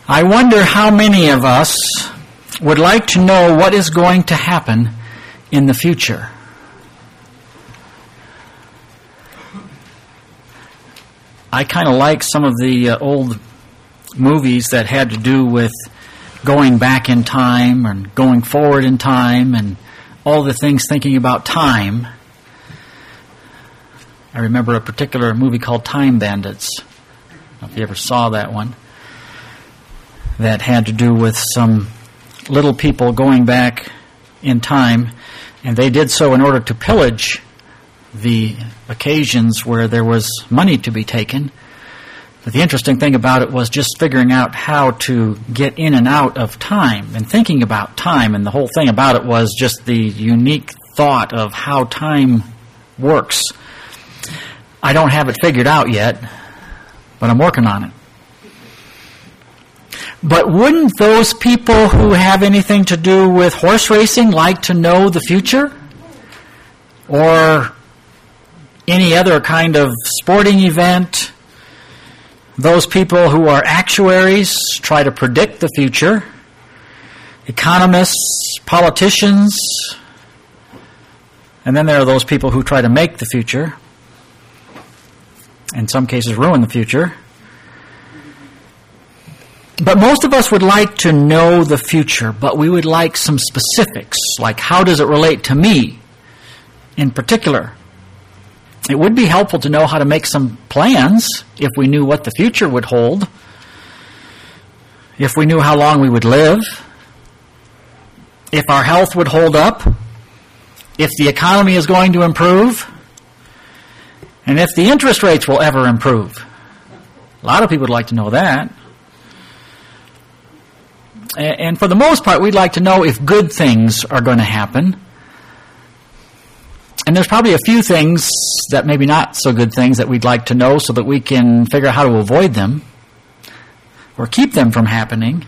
I wonder how many of us would like to know what is going to happen in the future. I kind of like some of the old movies that had to do with going back in time and going forward in time and all the things thinking about time. I remember a particular movie called Time Bandits. I don't know if you ever saw that one. That had to do with some little people going back in time, and they did so in order to pillage the occasions where there was money to be taken. But the interesting thing about it was just figuring out how to get in and out of time and thinking about time, and the whole thing about it was just the unique thought of how time works. I don't have it figured out yet, but I'm working on it. But wouldn't those people who have anything to do with horse racing like to know the future? Or any other kind of sporting event? Those people who are actuaries try to predict the future. Economists, politicians. And then there are those people who try to make the future. In some cases, ruin the future. But most of us would like to know the future, but we would like some specifics, like how does it relate to me in particular? It would be helpful to know how to make some plans if we knew what the future would hold, if we knew how long we would live, if our health would hold up, if the economy is going to improve, and if the interest rates will ever improve. A lot of people would like to know that. And for the most part, we'd like to know if good things are going to happen. And there's probably a few things that maybe not so good things that we'd like to know so that we can figure out how to avoid them or keep them from happening.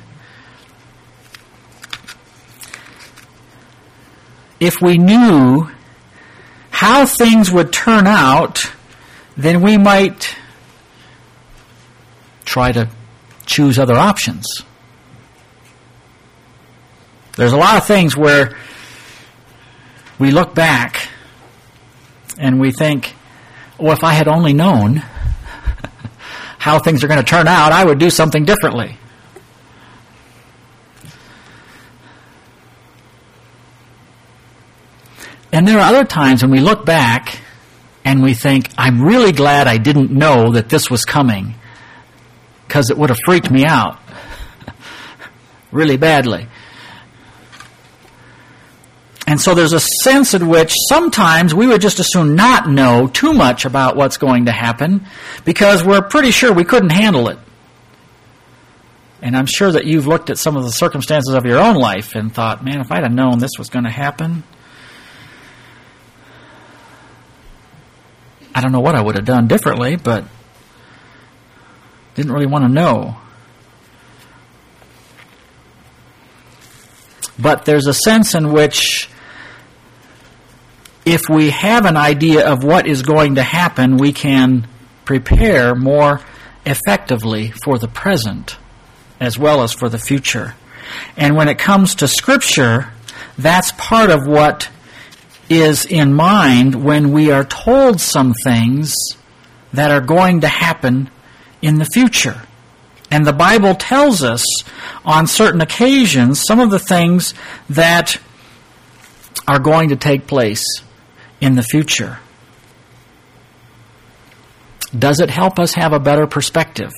If we knew how things would turn out, then we might try to choose other options. There's a lot of things where we look back and we think, well, if I had only known how things are going to turn out, I would do something differently. And there are other times when we look back and we think, I'm really glad I didn't know that this was coming, because it would have freaked me out really badly. And so there's a sense in which sometimes we would just as soon not know too much about what's going to happen because we're pretty sure we couldn't handle it. And I'm sure that you've looked at some of the circumstances of your own life and thought, man, if I'd have known this was going to happen, I don't know what I would have done differently, but didn't really want to know. But there's a sense in which if we have an idea of what is going to happen, we can prepare more effectively for the present as well as for the future. And when it comes to Scripture, that's part of what is in mind when we are told some things that are going to happen in the future. And the Bible tells us on certain occasions some of the things that are going to take place in the future. Does it help us have a better perspective?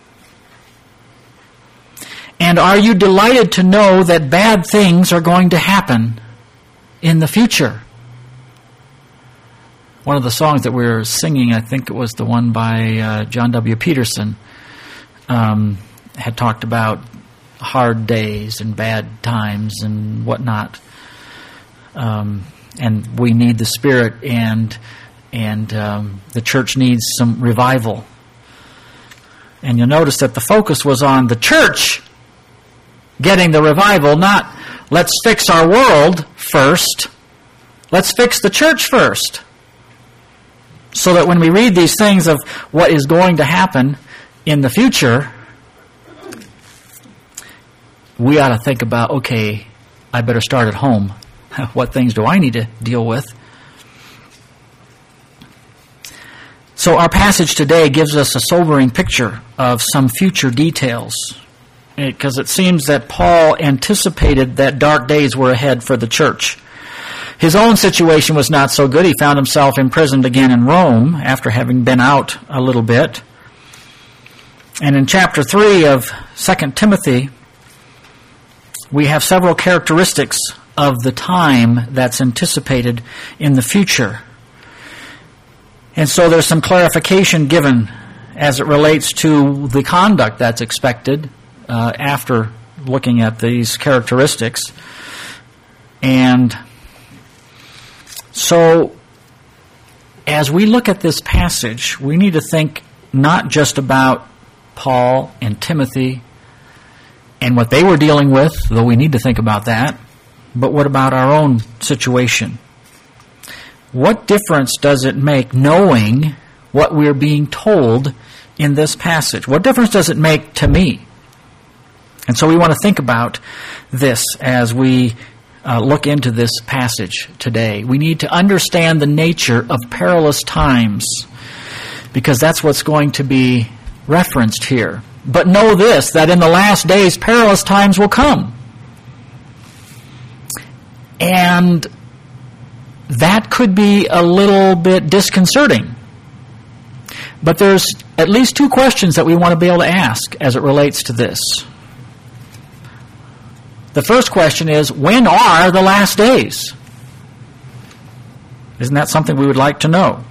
And are you delighted to know that bad things are going to happen in the future? One of the songs that we were singing, I think it was the one by John W. Peterson, had talked about hard days and bad times and whatnot. And we need the Spirit, and the church needs some revival. And you'll notice that the focus was on the church getting the revival, not let's fix our world first. Let's fix the church first. So that when we read these things of what is going to happen in the future, we ought to think about, okay, I better start at home. What things do I need to deal with? So our passage today gives us a sobering picture of some future details, because it seems that Paul anticipated that dark days were ahead for the church. His own situation was not so good. He found himself imprisoned again in Rome after having been out a little bit. And in chapter 3 of 2 Timothy, we have several characteristics of the time that's anticipated in the future. And so there's some clarification given as it relates to the conduct that's expected after looking at these characteristics. And so as we look at this passage, we need to think not just about Paul and Timothy and what they were dealing with, though we need to think about that, but what about our own situation? What difference does it make knowing what we're being told in this passage? What difference does it make to me? And so we want to think about this as we look into this passage today. We need to understand the nature of perilous times, because that's what's going to be referenced here. But know this, that in the last days perilous times will come. And that could be a little bit disconcerting. But there's at least two questions that we want to be able to ask as it relates to this. The first question is, when are the last days? Isn't that something we would like to know?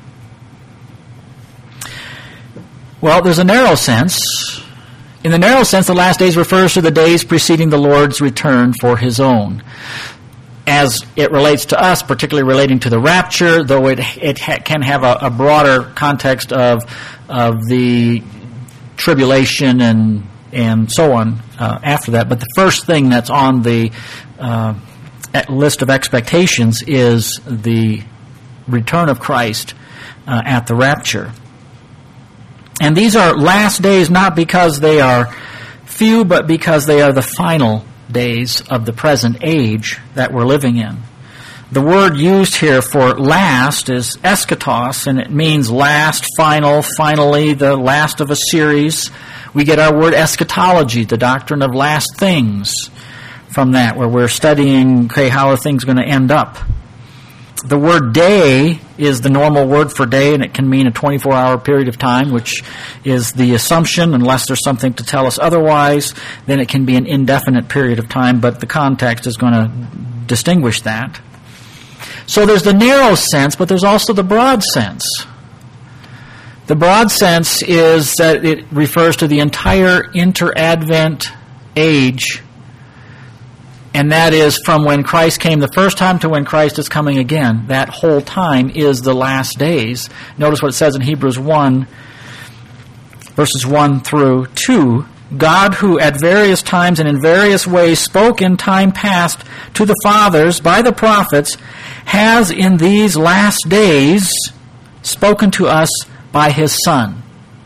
Well, there's a narrow sense. In the narrow sense, the last days refers to the days preceding the Lord's return for His own. As it relates to us, particularly relating to the rapture, though it can have a broader context of the tribulation and so on after that. But the first thing that's on the list of expectations is the return of Christ at the rapture. And these are last days not because they are few, but because they are the final days of the present age that we're living in. The word used here for last is eschatos, and it means last, final, finally, the last of a series. We get our word eschatology, the doctrine of last things, from that, where we're studying, okay, how are things going to end up? The word day is the normal word for day, and it can mean a 24-hour period of time, which is the assumption, unless there's something to tell us otherwise, then it can be an indefinite period of time, but the context is going to distinguish that. So there's the narrow sense, but there's also the broad sense. The broad sense is that it refers to the entire inter-Advent age, and that is from when Christ came the first time to when Christ is coming again. That whole time is the last days. Notice what it says in Hebrews 1, verses 1 through 2. God, who at various times and in various ways spoke in time past to the fathers by the prophets, has in these last days spoken to us by His Son.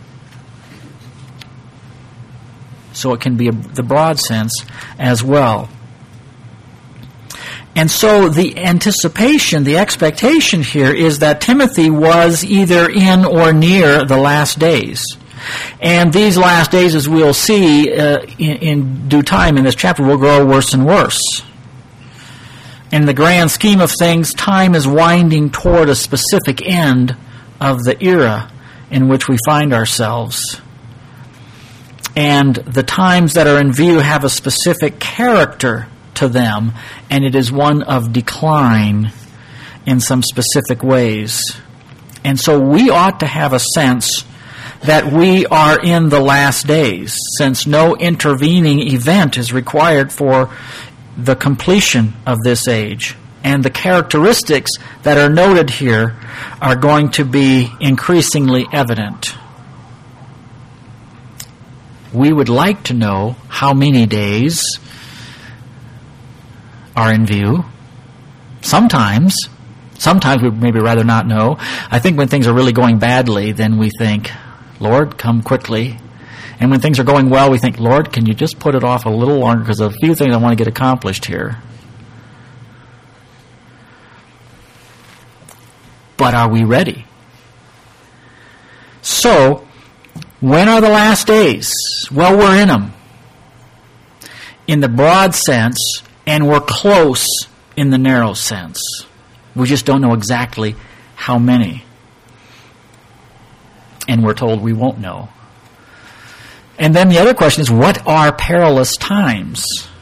So it can be the broad sense as well. And so the anticipation, the expectation here is that Timothy was either in or near the last days. And these last days, as we'll see in due time in this chapter, will grow worse and worse. In the grand scheme of things, time is winding toward a specific end of the era in which we find ourselves. And the times that are in view have a specific character to them, and it is one of decline in some specific ways. And so we ought to have a sense that we are in the last days, since no intervening event is required for the completion of this age. And the characteristics that are noted here are going to be increasingly evident. We would like to know how many days are in view. Sometimes we'd maybe rather not know. I think when things are really going badly, then we think, Lord, come quickly. And when things are going well, we think, Lord, can you just put it off a little longer because there are a few things I want to get accomplished here. But are we ready? So, when are the last days? Well, we're in them. In the broad sense, and we're close in the narrow sense. We just don't know exactly how many. And we're told we won't know. And then the other question is, what are perilous times?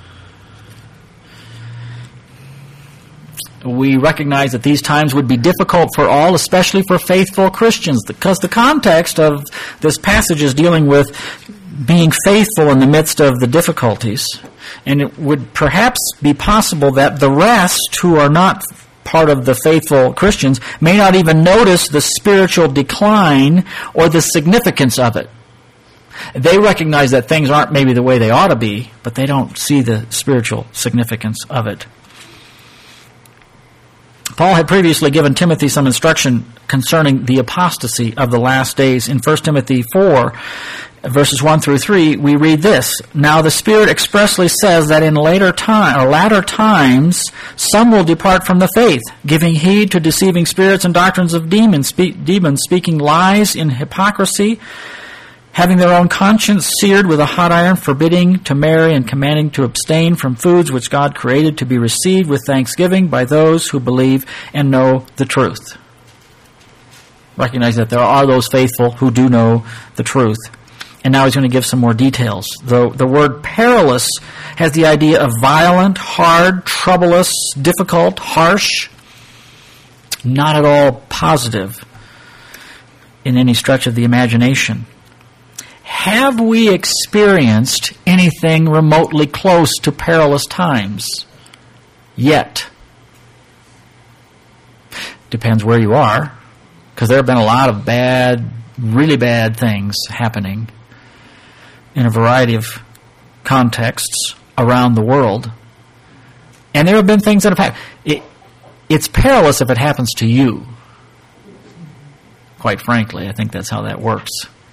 We recognize that these times would be difficult for all, especially for faithful Christians, because the context of this passage is dealing with being faithful in the midst of the difficulties. And it would perhaps be possible that the rest who are not part of the faithful Christians may not even notice the spiritual decline or the significance of it. They recognize that things aren't maybe the way they ought to be, but they don't see the spiritual significance of it. Paul had previously given Timothy some instruction concerning the apostasy of the last days. In 1 Timothy 4, verses 1 through 3, we read this: Now the Spirit expressly says that in latter times some will depart from the faith, giving heed to deceiving spirits and doctrines of demons, speaking lies in hypocrisy, having their own conscience seared with a hot iron, forbidding to marry and commanding to abstain from foods which God created to be received with thanksgiving by those who believe and know the truth. Recognize that there are those faithful who do know the truth. And now he's going to give some more details. The word perilous has the idea of violent, hard, troublous, difficult, harsh, not at all positive in any stretch of the imagination. Have we experienced anything remotely close to perilous times yet? Depends where you are, because there have been a lot of bad, really bad things happening in a variety of contexts around the world. And there have been things that have happened. It's perilous if it happens to you. Quite frankly, I think that's how that works.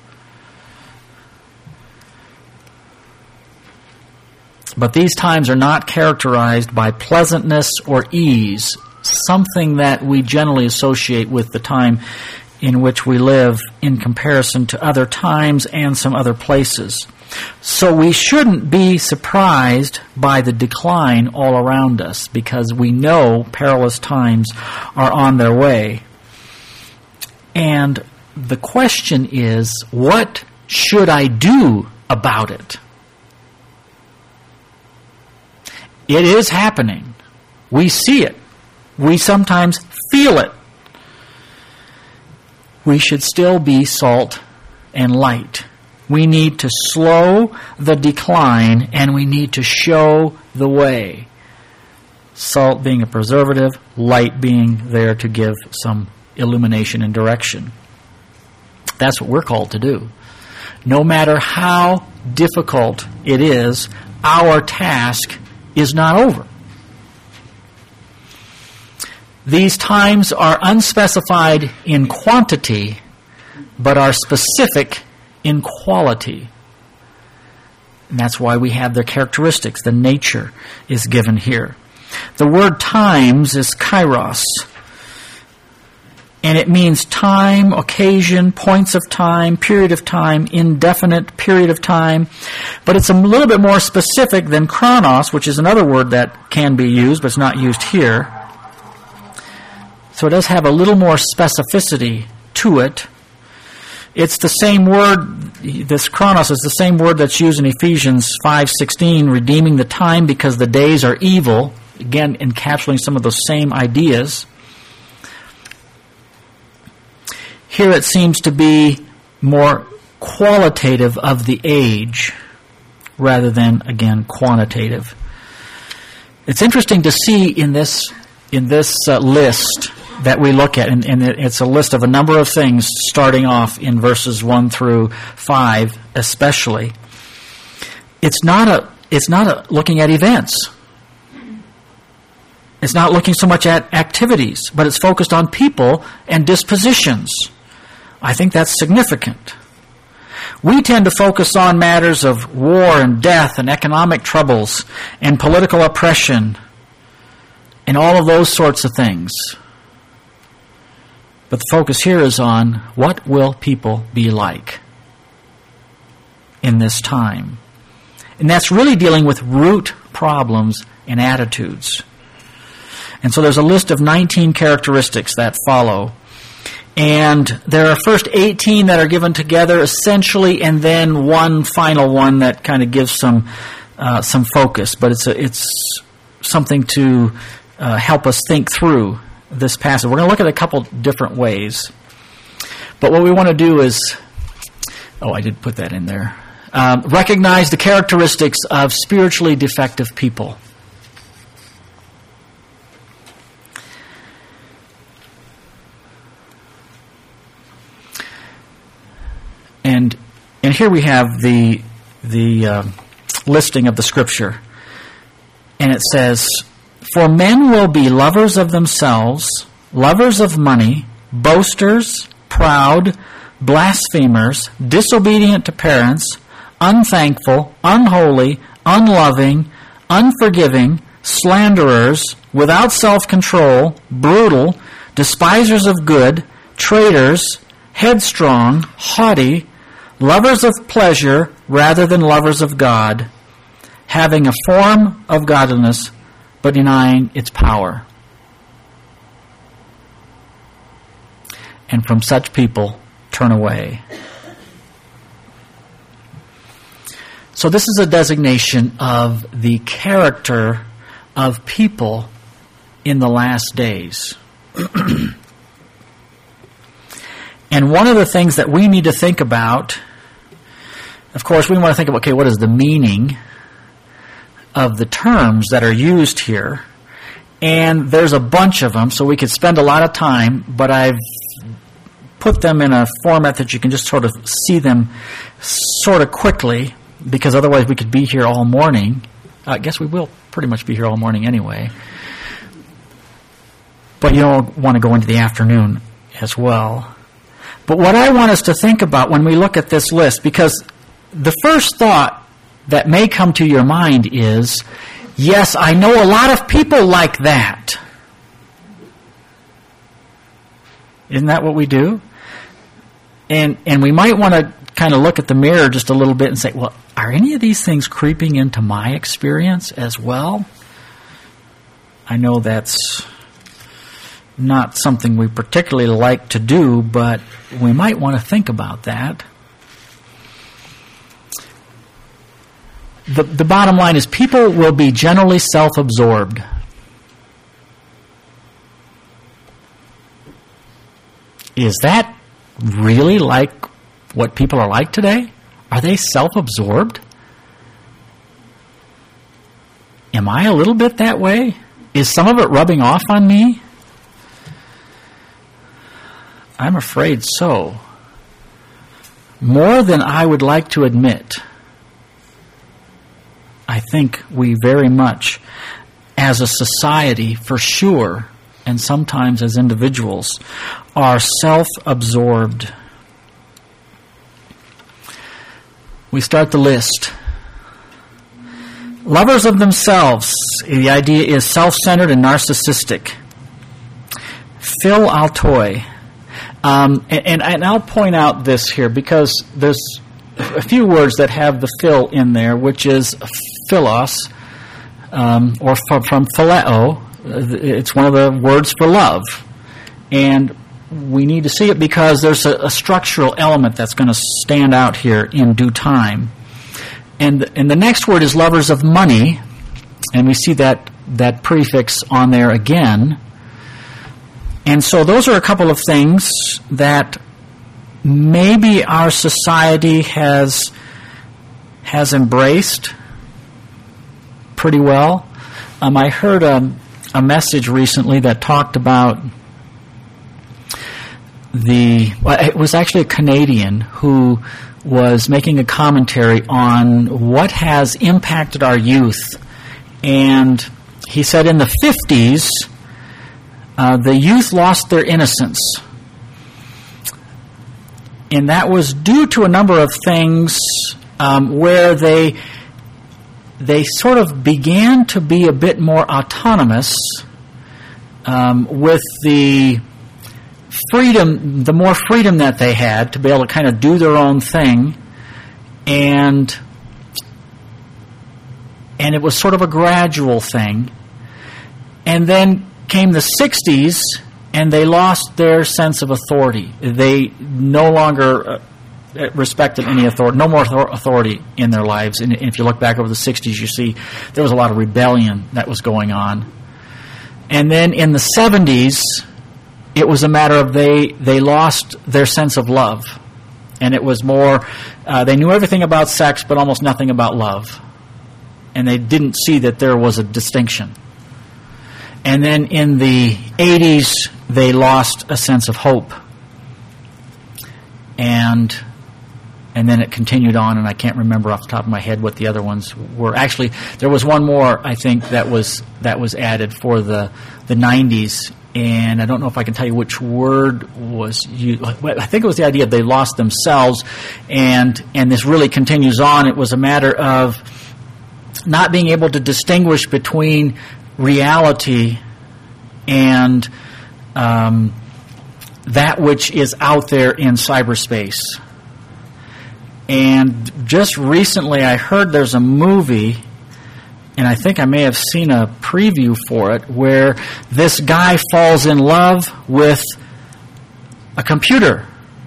But these times are not characterized by pleasantness or ease, something that we generally associate with the time in which we live in comparison to other times and some other places. So we shouldn't be surprised by the decline all around us, because we know perilous times are on their way. And the question is, what should I do about it? It is happening. We see it. We sometimes feel it. We should still be salt and light. We need to slow the decline, and we need to show the way. Salt being a preservative, light being there to give some illumination and direction. That's what we're called to do. No matter how difficult it is, our task is not over. These times are unspecified in quantity, but are specific in quality. And that's why we have their characteristics. The nature is given here. The word times is kairos, and it means time, occasion, points of time, period of time, indefinite period of time. But it's a little bit more specific than chronos, which is another word that can be used, but it's not used here. So it does have a little more specificity to it. It's the same word, this chronos is the same word that's used in Ephesians 5:16, redeeming the time because the days are evil. Again, encapsulating some of those same ideas. Here it seems to be more qualitative of the age rather than, again, quantitative. It's interesting to see in this list that we look at, and it's a list of a number of things starting off in verses 1 through 5 especially. It's not looking at events. It's not looking so much at activities, but it's focused on people and dispositions. I think that's significant. We tend to focus on matters of war and death and economic troubles and political oppression and all of those sorts of things. But the focus here is on what will people be like in this time. And that's really dealing with root problems and attitudes. And so there's a list of 19 characteristics that follow. And there are first 18 that are given together essentially, and then one final one that kind of gives some focus. But it's something to help us think through this passage. We're going to look at a couple different ways. But what we want to do is, I did put that in there. Recognize the characteristics of spiritually defective people. And here we have the listing of the Scripture. And it says, "For men will be lovers of themselves, lovers of money, boasters, proud, blasphemers, disobedient to parents, unthankful, unholy, unloving, unforgiving, slanderers, without self-control, brutal, despisers of good, traitors, headstrong, haughty, lovers of pleasure rather than lovers of God, having a form of godliness but denying its power. And from such people turn away." So this is a designation of the character of people in the last days. And one of the things that we need to think about, of course, we want to think about, what is the meaning of the terms that are used here? And there's a bunch of them, so we could spend a lot of time, but I've put them in a format that you can just sort of see them sort of quickly, because otherwise we could be here all morning. I guess we will pretty much be here all morning anyway. But you don't want to go into the afternoon as well. But what I want us to think about when we look at this list, because the first thought that may come to your mind is, yes, I know a lot of people like that. Isn't that what we do? And we might want to kind of look at the mirror just a little bit and say, well, are any of these things creeping into my experience as well? I know that's not something we particularly like to do, but we might want to think about that. The bottom line is people will be generally self-absorbed. Is that really like what people are like today? Are they self-absorbed? Am I a little bit that way? Is some of it rubbing off on me? I'm afraid so. More than I would like to admit. I think we very much, as a society, for sure, and sometimes as individuals, are self-absorbed. We start the list. Lovers of themselves. The idea is self-centered and narcissistic. Phil Altoy. And I'll point out this here because there's a few words that have the phil in there, which is philos, or from phileo. It's one of the words for love. And we need to see it because there's a structural element that's going to stand out here in due time. And the next word is lovers of money, and we see that prefix on there again. And so those are a couple of things that maybe our society has embraced pretty well. I heard a message recently that talked about it was actually a Canadian who was making a commentary on what has impacted our youth. And he said in the 50s, the youth lost their innocence. And that was due to a number of things where they sort of began to be a bit more autonomous with the freedom, the more freedom that they had to be able to kind of do their own thing, and it was sort of a gradual thing. And then came the 60s, and they lost their sense of authority. They no longer respected any authority, no more authority in their lives. And if you look back over the 60s, you see there was a lot of rebellion that was going on. And then in the 70s, it was a matter of they lost their sense of love. And it was more, they knew everything about sex, but almost nothing about love. And they didn't see that there was a distinction. And then in the 80s, they lost a sense of hope. And then it continued on, and I can't remember off the top of my head what the other ones were. Actually, there was one more, I think, that was added for the 90s, and I don't know if I can tell you which word was used. I think it was the idea they lost themselves, and this really continues on. It was a matter of not being able to distinguish between reality and that which is out there in cyberspace. And just recently I heard there's a movie, and I think I may have seen a preview for it, where this guy falls in love with a computer.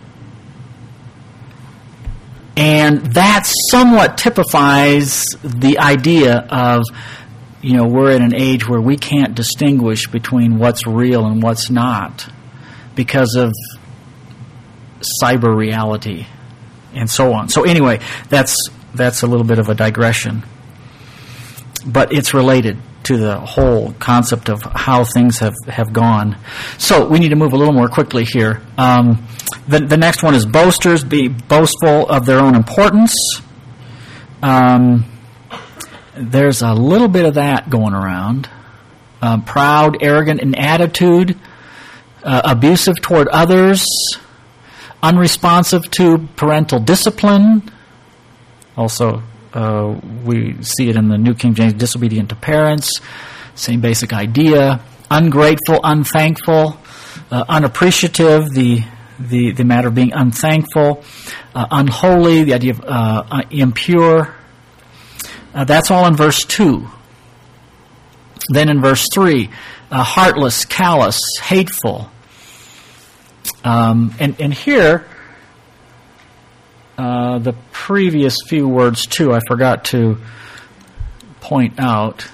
And that somewhat typifies the idea of, we're in an age where we can't distinguish between what's real and what's not because of cyber reality and so on. So anyway, that's a little bit of a digression. But it's related to the whole concept of how things have gone. So we need to move a little more quickly here. The next one is boasters, be boastful of their own importance. There's a little bit of that going around. Proud, arrogant in attitude, abusive toward others, unresponsive to parental discipline. Also, we see it in the New King James, disobedient to parents. Same basic idea. Ungrateful, unthankful, unappreciative, the matter of being unthankful, unholy, the idea of impure. That's all in verse 2. Then in verse 3, heartless, callous, hateful. And here, the previous few words too, I forgot to point out.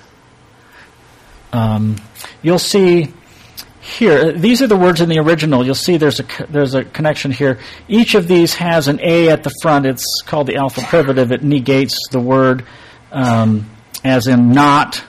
You'll see here, these are the words in the original. You'll see there's a connection here. Each of these has an A at the front. It's called the alpha privative. It negates the word, as in not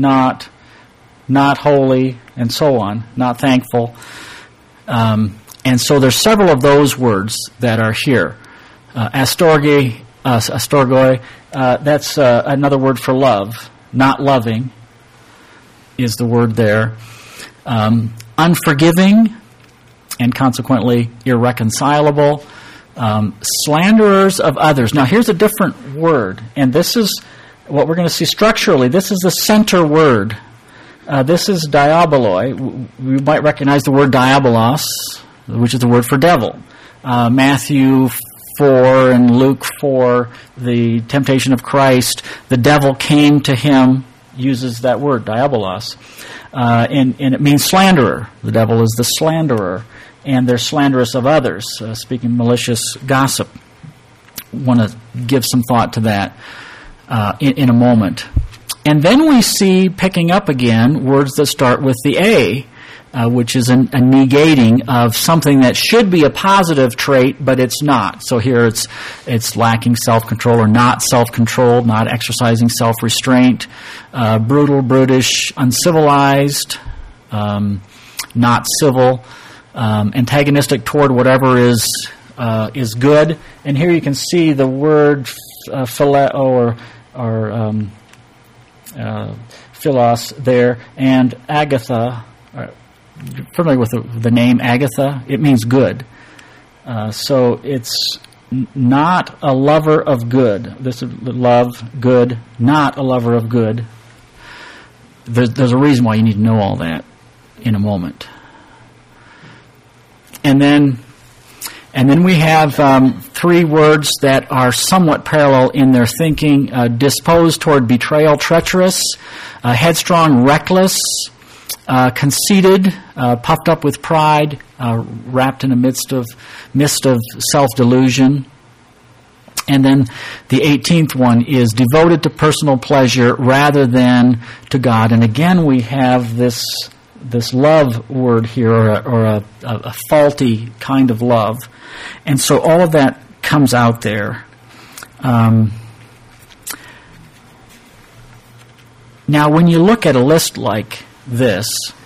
holy, and so on, not thankful. And so there's several of those words that are here. Astorgoi, that's another word for love. Not loving is the word there. Unforgiving, and consequently irreconcilable. Slanderers of others. Now here's a different word, and this is what we're going to see structurally. This is the center word. This is diaboloi. We might recognize the word diabolos, which is the word for devil. Matthew 4 and Luke 4, the temptation of Christ, the devil came to him, uses that word, diabolos. And it means slanderer. The devil is the slanderer, and they're slanderous of others, speaking malicious gossip. Want to give some thought to that in a moment. And then we see, picking up again, words that start with the A, which is a negating of something that should be a positive trait, but it's not. So here it's lacking self-control, or not self-controlled, not exercising self-restraint, brutal, brutish, uncivilized, not civil, antagonistic toward whatever is good. And here you can see the word phileo or philos there, and Agatha. Familiar with the name Agatha? It means good. So it's not a lover of good. This is love, good, not a lover of good. There's a reason why you need to know all that in a moment. And then we have three words that are somewhat parallel in their thinking: disposed toward betrayal, treacherous; headstrong, reckless; conceited, puffed up with pride, wrapped in a mist of self-delusion. And then the 18th one is devoted to personal pleasure rather than to God. And again, we have this love word here, or a faulty kind of love. And so all of that comes out there. Now, when you look at a list like this,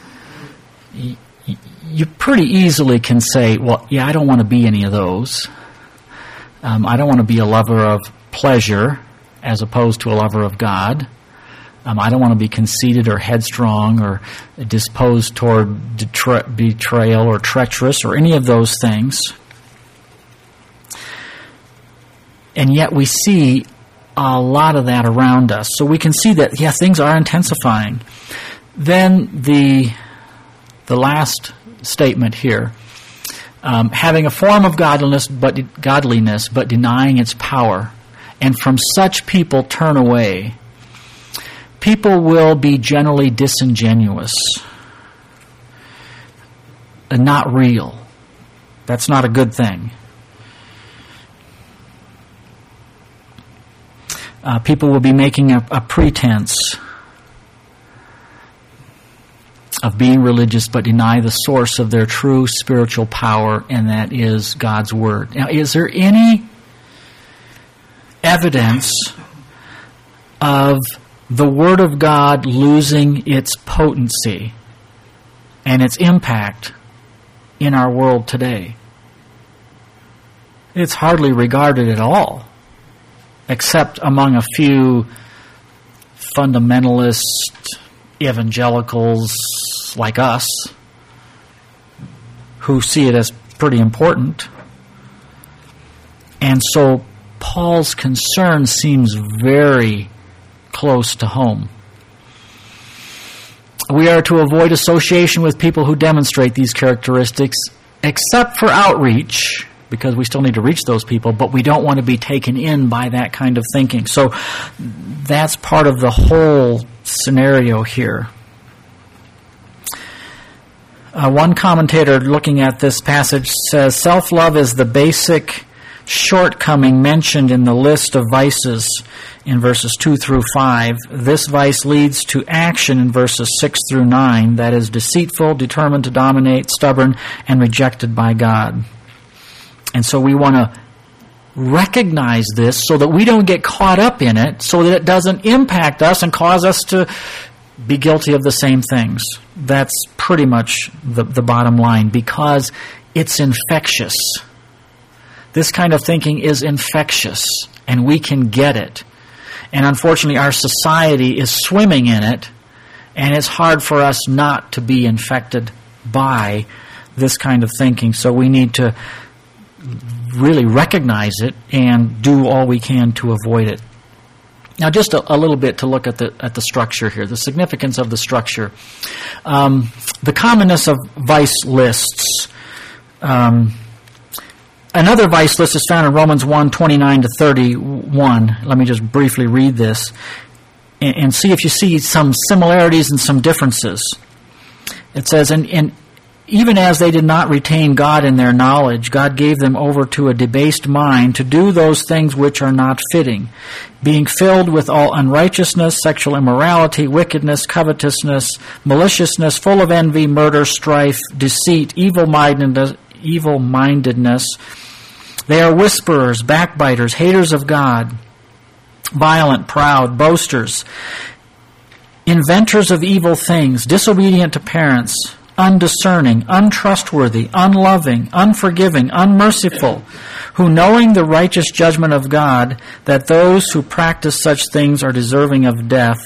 you pretty easily can say, well, yeah, I don't want to be any of those. I don't want to be a lover of pleasure as opposed to a lover of God. I don't want to be conceited or headstrong or disposed toward betrayal or treacherous or any of those things. And yet we see a lot of that around us. So we can see that, yeah, things are intensifying. Then the last statement here, having a form of godliness but denying its power, and from such people turn away. People will be generally disingenuous and not real. That's not a good thing. People will be making a pretense of being religious but deny the source of their true spiritual power, and that is God's Word. Now, is there any evidence of the Word of God losing its potency and its impact in our world today? It's hardly regarded at all, except among a few fundamentalist evangelicals like us who see it as pretty important. And so Paul's concern seems very close to home. We are to avoid association with people who demonstrate these characteristics, except for outreach, because we still need to reach those people, but we don't want to be taken in by that kind of thinking. So that's part of the whole scenario here. One commentator looking at this passage says, self-love is the basic shortcoming mentioned in the list of vices in verses 2 through 5. This vice leads to action in verses 6 through 9, that is deceitful, determined to dominate, stubborn, and rejected by God. And so we want to recognize this so that we don't get caught up in it, so that it doesn't impact us and cause us to be guilty of the same things. That's pretty much the bottom line, because it's infectious. This kind of thinking is infectious, and we can get it. And unfortunately, our society is swimming in it, and it's hard for us not to be infected by this kind of thinking. So we need to really recognize it and do all we can to avoid it. Now, just a little bit to look at the structure here, the significance of the structure. The commonness of vice lists. Another vice list is found in Romans 1:29 to 31. Let me just briefly read this and see if you see some similarities and some differences. It says, and even as they did not retain God in their knowledge, God gave them over to a debased mind to do those things which are not fitting, being filled with all unrighteousness, sexual immorality, wickedness, covetousness, maliciousness, full of envy, murder, strife, deceit, evil-mindedness. They are whisperers, backbiters, haters of God, violent, proud, boasters, inventors of evil things, disobedient to parents, undiscerning, untrustworthy, unloving, unforgiving, unmerciful, who, knowing the righteous judgment of God, that those who practice such things are deserving of death,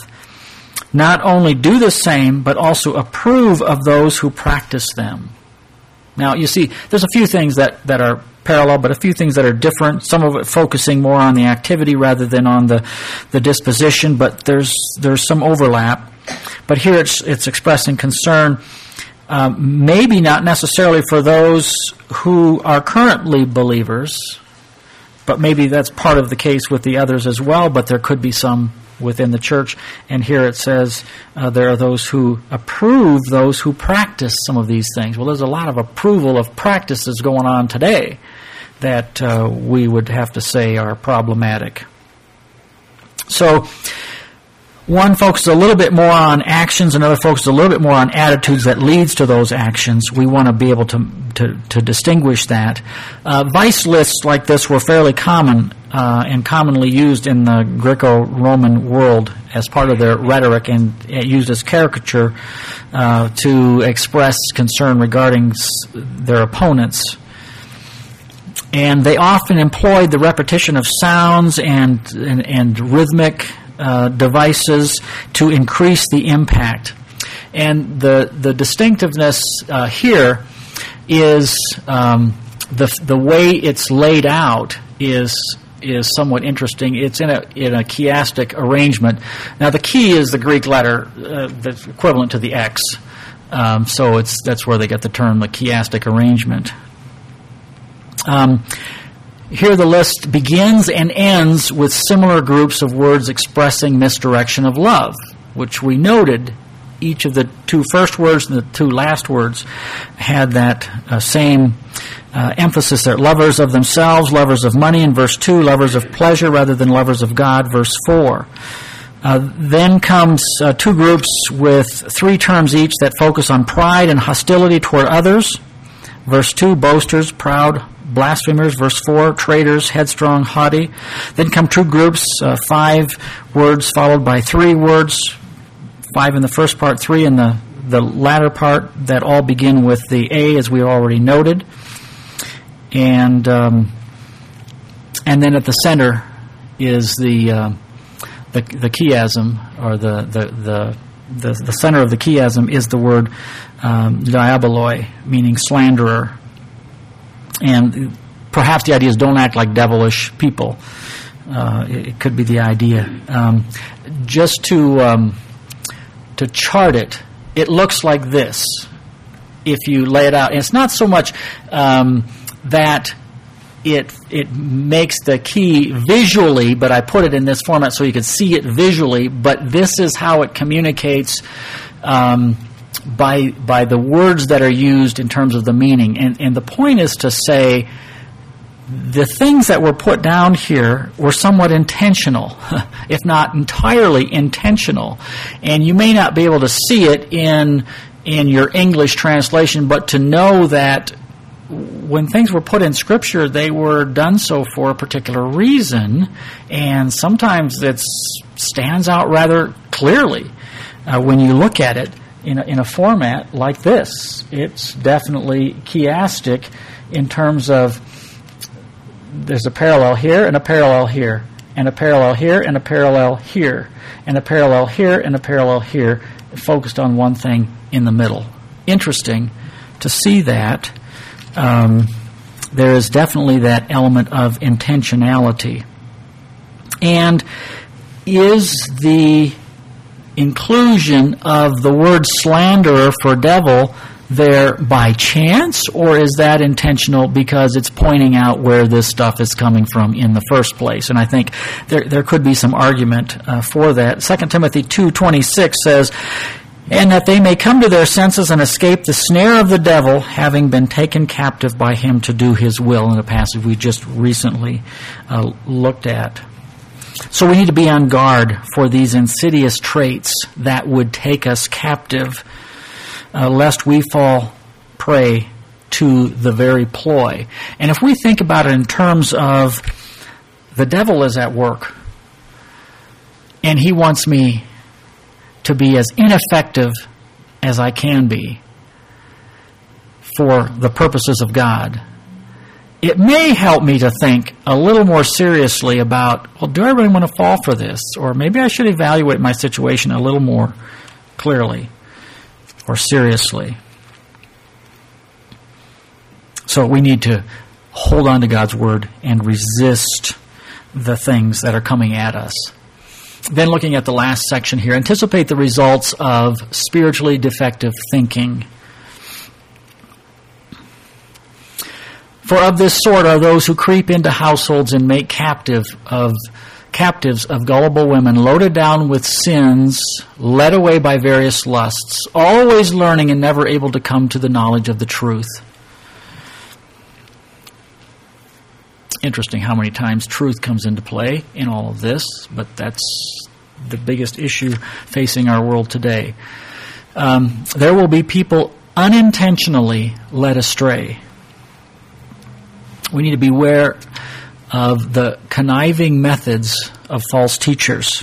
not only do the same, but also approve of those who practice them. Now, you see, there's a few things that are parallel, but a few things that are different. Some of it focusing more on the activity rather than on the disposition, but there's some overlap. But here it's expressing concern, maybe not necessarily for those who are currently believers, but maybe that's part of the case with the others as well, but there could be some within the church. And here it says there are those who approve those who practice some of these things. Well, there's a lot of approval of practices going on today that we would have to say are problematic. So one focuses a little bit more on actions, another focuses a little bit more on attitudes that leads to those actions. We want to be able to distinguish that. Vice lists like this were fairly common and commonly used in the Greco-Roman world as part of their rhetoric and used as caricature to express concern regarding their opponents. And they often employed the repetition of sounds and rhythmic devices to increase the impact. And the distinctiveness here is the way it's laid out is somewhat interesting. It's in a chiastic arrangement. Now the chi is the Greek letter that's equivalent to the X, so that's where they get the term the chiastic arrangement. Here the list begins and ends with similar groups of words expressing misdirection of love, which we noted each of the two first words and the two last words had that same emphasis there. Lovers of themselves, lovers of money in verse 2, lovers of pleasure rather than lovers of God, verse 4. Then comes two groups with three terms each that focus on pride and hostility toward others. Verse 2, boasters, proud, blasphemers. Verse 4, traitors, headstrong, haughty. Then come two groups, 5 words followed by 3 words, 5 in the first part, 3 in the latter part, that all begin with the A, as we already noted. And then at the center is the chiasm, or the center of the chiasm is the word diaboloi, meaning slanderer. And perhaps the idea is don't act like devilish people. It could be the idea. Just to chart it, it looks like this if you lay it out. And it's not so much that it makes the key visually, but I put it in this format so you can see it visually, but this is how it communicates by the words that are used in terms of the meaning. And the point is to say the things that were put down here were somewhat intentional, if not entirely intentional. And you may not be able to see it in your English translation, but to know that when things were put in Scripture, they were done so for a particular reason, and sometimes it stands out rather clearly when you look at it in a format like this. It's definitely chiastic in terms of there's a parallel here and a parallel here, and a parallel here and a parallel here, and a parallel here and a parallel here, focused on one thing in the middle. Interesting to see that. There is definitely that element of intentionality. And is the inclusion of the word slanderer for devil there by chance, or is that intentional because it's pointing out where this stuff is coming from in the first place? And I think there could be some argument for that. 2 Timothy 2:26 says, and that they may come to their senses and escape the snare of the devil, having been taken captive by him to do his will, in a passage we just recently looked at. So we need to be on guard for these insidious traits that would take us captive, lest we fall prey to the very ploy. And if we think about it in terms of the devil is at work, and he wants me to be as ineffective as I can be for the purposes of God, it may help me to think a little more seriously about, well, do I really want to fall for this? Or maybe I should evaluate my situation a little more clearly or seriously. So we need to hold on to God's Word and resist the things that are coming at us. Then looking at the last section here, anticipate the results of spiritually defective thinking. For of this sort are those who creep into households and make captives of gullible women, loaded down with sins, led away by various lusts, always learning and never able to come to the knowledge of the truth. Interesting how many times truth comes into play in all of this, but that's the biggest issue facing our world today. There will be people unintentionally led astray. We need to beware of the conniving methods of false teachers.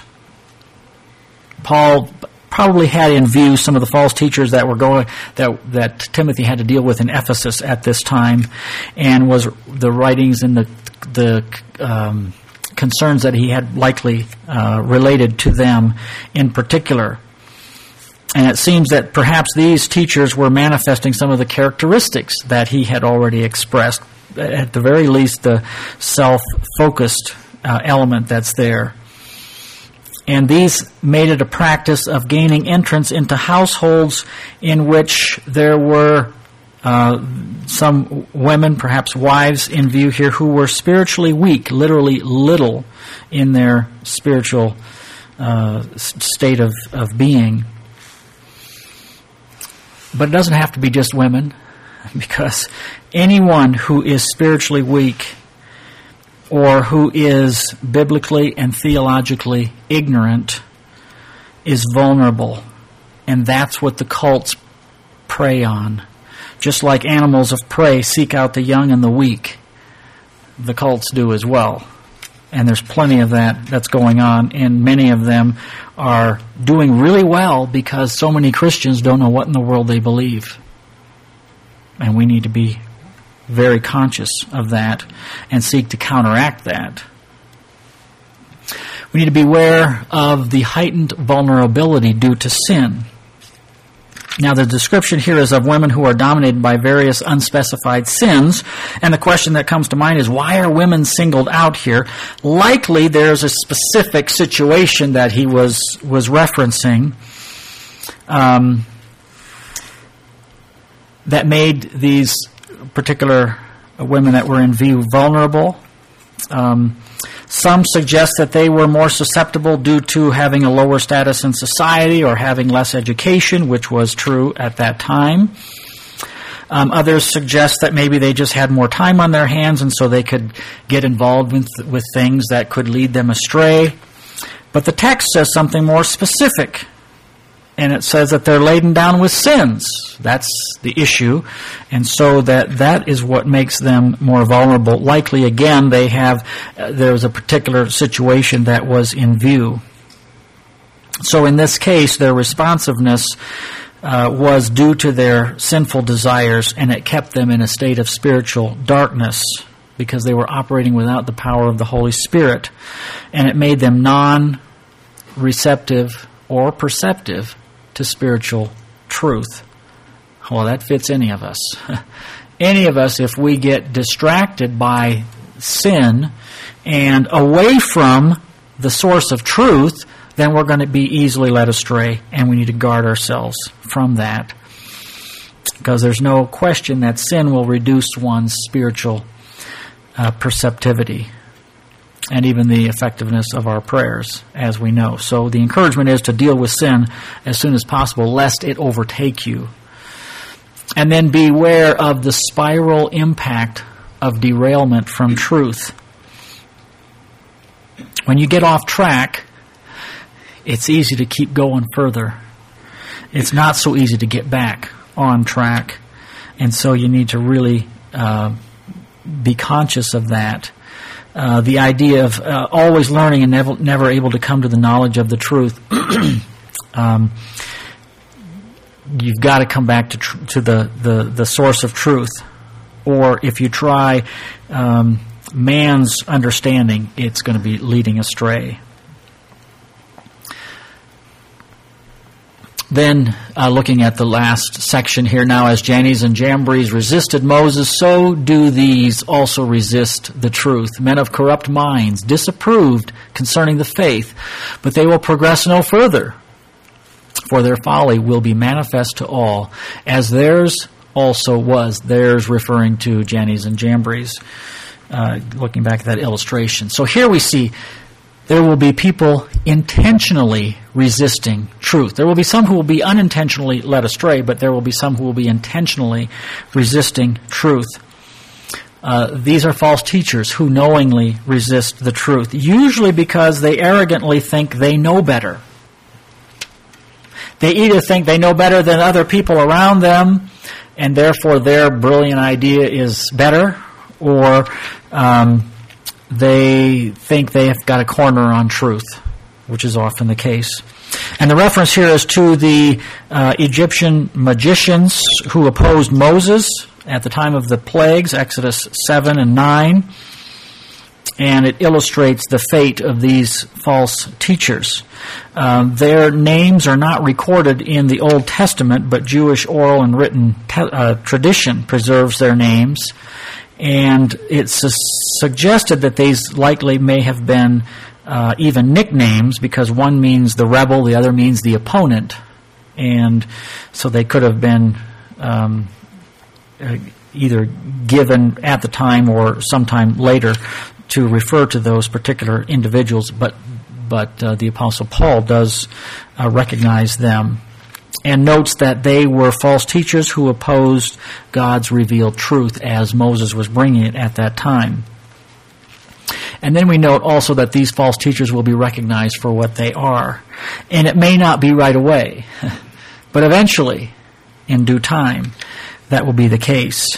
Paul probably had in view some of the false teachers that were going that Timothy had to deal with in Ephesus at this time, and was the writings and the concerns that he had likely related to them in particular. And it seems that perhaps these teachers were manifesting some of the characteristics that he had already expressed, at the very least the self-focused element that's there. And these made it a practice of gaining entrance into households in which there were some women, perhaps wives in view here, who were spiritually weak, literally little in their spiritual state of being. But it doesn't have to be just women, because anyone who is spiritually weak or who is biblically and theologically ignorant is vulnerable. And that's what the cults prey on. Just like animals of prey seek out the young and the weak, the cults do as well. And there's plenty of that's going on, and many of them are doing really well because so many Christians don't know what in the world they believe. And we need to be very conscious of that and seek to counteract that. We need to beware of the heightened vulnerability due to sin. Now, the description here is of women who are dominated by various unspecified sins, and the question that comes to mind is, why are women singled out here? Likely there's a specific situation that he was referencing that made these particular women that were in view vulnerable. Some suggest that they were more susceptible due to having a lower status in society or having less education, which was true at that time. Others suggest that maybe they just had more time on their hands and so they could get involved with things that could lead them astray. But the text says something more specific. And it says that they're laden down with sins. That's the issue. And so that is what makes them more vulnerable. Likely, again, there was a particular situation that was in view. So in this case, their responsiveness was due to their sinful desires, and it kept them in a state of spiritual darkness because they were operating without the power of the Holy Spirit. And it made them non-receptive or perceptive to spiritual truth. Well, that fits any of us. Any of us, if we get distracted by sin and away from the source of truth, then we're going to be easily led astray, and we need to guard ourselves from that. Because there's no question that sin will reduce one's spiritual perceptivity and even the effectiveness of our prayers, as we know. So the encouragement is to deal with sin as soon as possible, lest it overtake you. And then beware of the spiral impact of derailment from truth. When you get off track, it's easy to keep going further. It's not so easy to get back on track. And so you need to really be conscious of that. The idea of always learning and never able to come to the knowledge of the truth. You've got to come back to the source of truth. Or if you try man's understanding, it's going to be leading astray. Then, looking at the last section here now, as Jannes and Jambres resisted Moses, so do these also resist the truth. Men of corrupt minds, disapproved concerning the faith, but they will progress no further. For their folly will be manifest to all, as theirs also was. Theirs referring to Jannes and Jambres, looking back at that illustration. So here we see there will be people intentionally resisting truth. There will be some who will be unintentionally led astray, but there will be some who will be intentionally resisting truth. These are false teachers who knowingly resist the truth, usually because they arrogantly think they know better. They either think they know better than other people around them, and therefore their brilliant idea is better, or they think they have got a corner on truth, which is often the case. And the reference here is to the Egyptian magicians who opposed Moses at the time of the plagues, Exodus 7 and 9. And it illustrates the fate of these false teachers. Their names are not recorded in the Old Testament, but Jewish oral and written tradition preserves their names. And it's suggested that these likely may have been even nicknames, because one means the rebel, the other means the opponent. And so they could have been either given at the time or sometime later to refer to those particular individuals, but the Apostle Paul does recognize them and notes that they were false teachers who opposed God's revealed truth as Moses was bringing it at that time. And then we note also that these false teachers will be recognized for what they are. And it may not be right away, but eventually, in due time, that will be the case.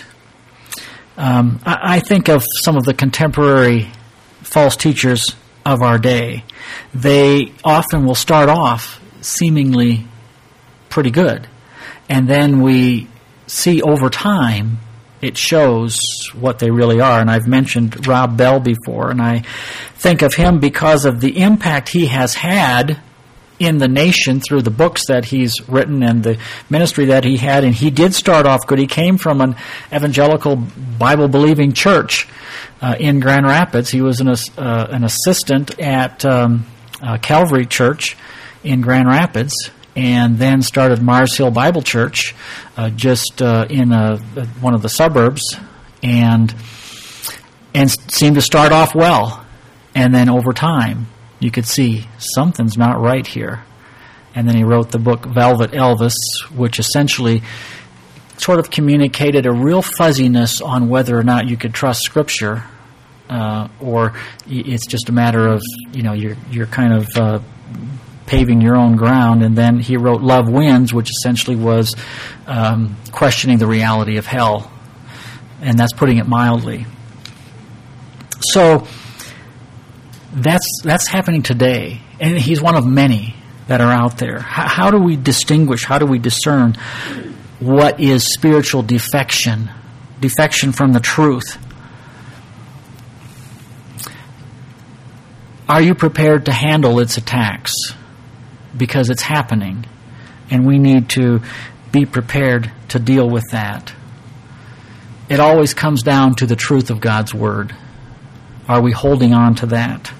I think of some of the contemporary false teachers of our day. They often will start off seemingly pretty good, and then we see over time it shows what they really are. And I've mentioned Rob Bell before, and I think of him because of the impact he has had in the nation through the books that he's written and the ministry that he had. And he did start off good. He came from an evangelical Bible-believing church in Grand Rapids. He was an assistant at Calvary Church in Grand Rapids, and then started Mars Hill Bible Church just in one of the suburbs, and seemed to start off well. And then over time, you could see something's not right here. And then he wrote the book Velvet Elvis, which essentially sort of communicated a real fuzziness on whether or not you could trust Scripture, or it's just a matter of, you're kind of paving your own ground. And then he wrote Love Wins, which essentially was questioning the reality of hell. And that's putting it mildly. So that's happening today, and he's one of many that are out there. How do we distinguish, how do we discern what is spiritual defection from the truth? Are you prepared to handle its attacks? Because it's happening, and we need to be prepared to deal with that. It always comes down to the truth of God's Word. Are we holding on to that?